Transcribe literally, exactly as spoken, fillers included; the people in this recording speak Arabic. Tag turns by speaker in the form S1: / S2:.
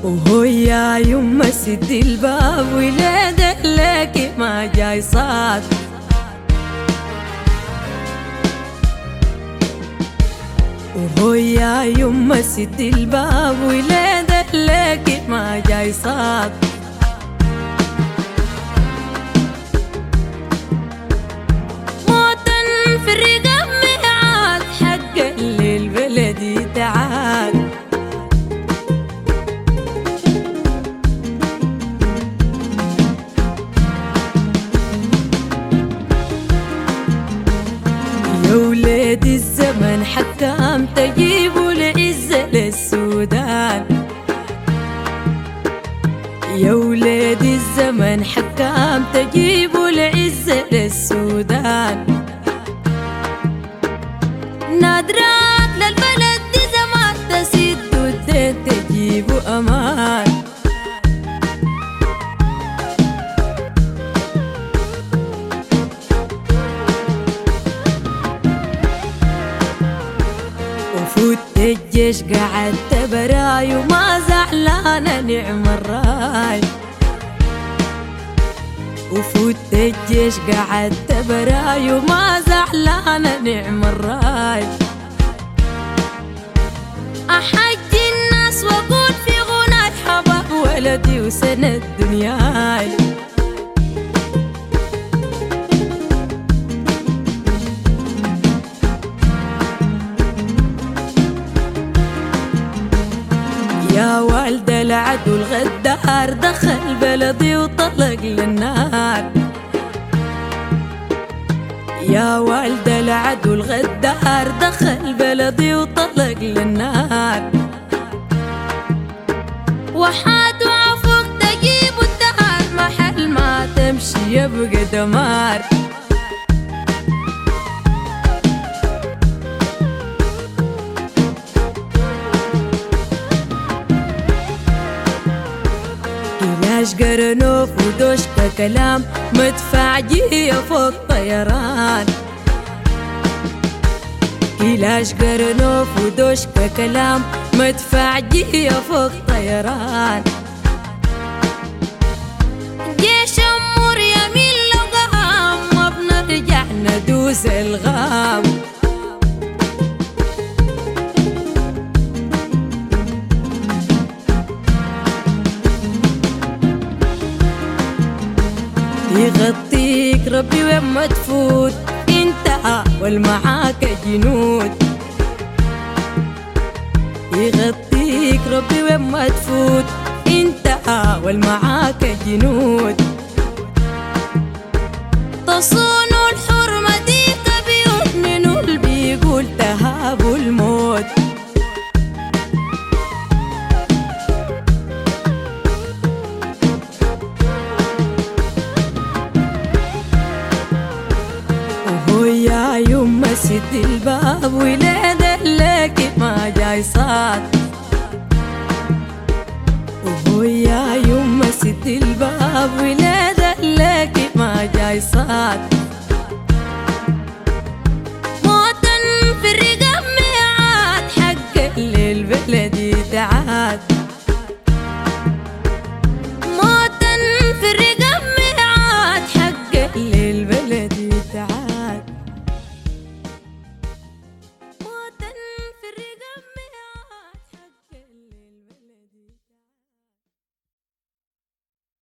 S1: وهو يا يما سد الباب ولادك لك ما جاي صاد. وهو يا يما سد الباب ولادك لك ما جاي صاد. موطن في الرقاب ميعاد حق الليل بلدي تعال. يا ولاد الزمن حكام تجيبوا العزة للسودان. يا ولاد الزمن حكام تجيبوا العزة للسودان. نادرات للبلد دي زمان تسد والدين تجيبوا أمان. وفوت الجيش قعدت براي وما زعلانة نعم الراي. وفوت الجيش قعدت براي وما زعلانة نعم الراي. أحج الناس وأقول في غنى حباب ولدي وسند دنياي. يا والد العدو الغدار دخل بلدي وطلق للنار. يا والد العدو الغدار دخل بلدي وطلق للنار. وحاد وعفوك تجيب الدهر محل ما تمشي يبقى دمار. كلاش قرنوف ودوشك كلام مدفع جيه فوق طيران. كلاش قرنوف ودوشك كلام مدفع جيه فوق طيران. جيش أمور يمين لقام وبنرجع ندوس الغام. يغطيك ربي وين ما تفوت انت والمعاك جنود. يغطيك ربي وين ما تفوت انت والمعاك جنود. تصونوا الحرمة ديك بيوت منو اللي بيقول تهابوا الموت. يا يما سد الباب ولادك لك ما جاي صاد. وهو يا يما سد الباب ولادك لك ما جاي صاد.